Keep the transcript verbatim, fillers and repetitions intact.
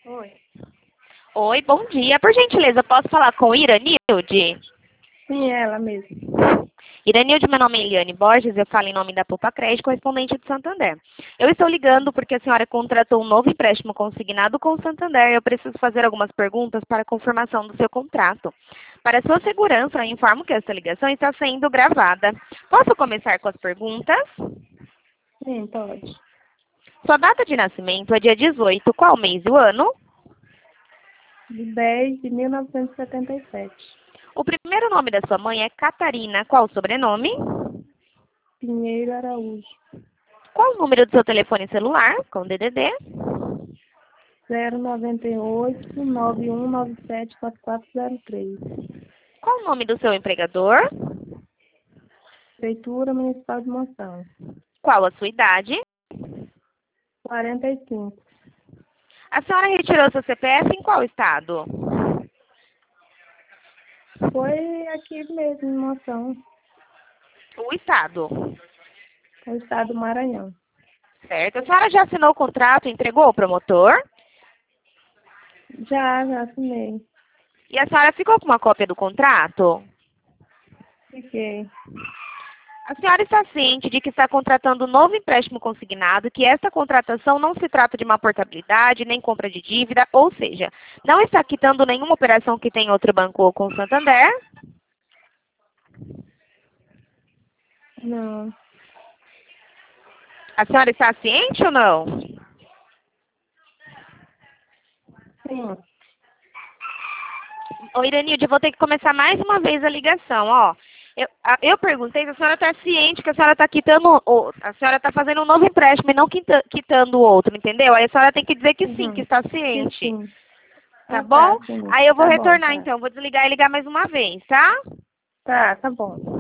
Oi. Oi, bom dia. Por gentileza, posso falar com Iranilde? Sim, ela mesmo. Iranilde, meu nome é Eliane Borges, eu falo em nome da Poupa Crédito, correspondente do Santander. Eu estou ligando porque a senhora contratou um novo empréstimo consignado com o Santander. Eu preciso fazer algumas perguntas para a confirmação do seu contrato. Para sua segurança, eu informo que esta ligação está sendo gravada. Posso começar com as perguntas? Sim, pode. Sua data de nascimento é dia dezoito, qual mês e o ano? De dez de mil novecentos e setenta e sete. O primeiro nome da sua mãe é Catarina, qual o sobrenome? Pinheiro Araújo. Qual o número do seu telefone celular, com D D D? zero nove oito, nove um nove sete, quatro quatro zero três. Qual o nome do seu empregador? Prefeitura Municipal de Monção. Qual a sua idade? quarenta e cinco. A senhora retirou seu C P F em qual estado? Foi aqui mesmo, em Monção. O estado. O estado do Maranhão. Certo. A senhora já assinou o contrato e entregou ao promotor? Já, já assinei. E a senhora ficou com uma cópia do contrato? Fiquei. A senhora está ciente de que está contratando um novo empréstimo consignado, que esta contratação não se trata de uma portabilidade, nem compra de dívida, ou seja, não está quitando nenhuma operação que tem outro banco ou com o Santander? Não. A senhora está ciente ou não? Sim. Ô, Iranilde, eu vou ter que começar mais uma vez a ligação, ó. Eu, a- eu perguntei se a senhora está ciente que a senhora está quitando, o- a senhora está fazendo um novo empréstimo e não quita- quitando o outro, entendeu? Aí a senhora tem que dizer que sim, Uhum. que está Sim, ciente. sim. Tá Ah, bom? tá, sim. Aí eu vou Tá bom, retornar tá. então, vou desligar e ligar mais uma vez, tá? Tá, tá bom.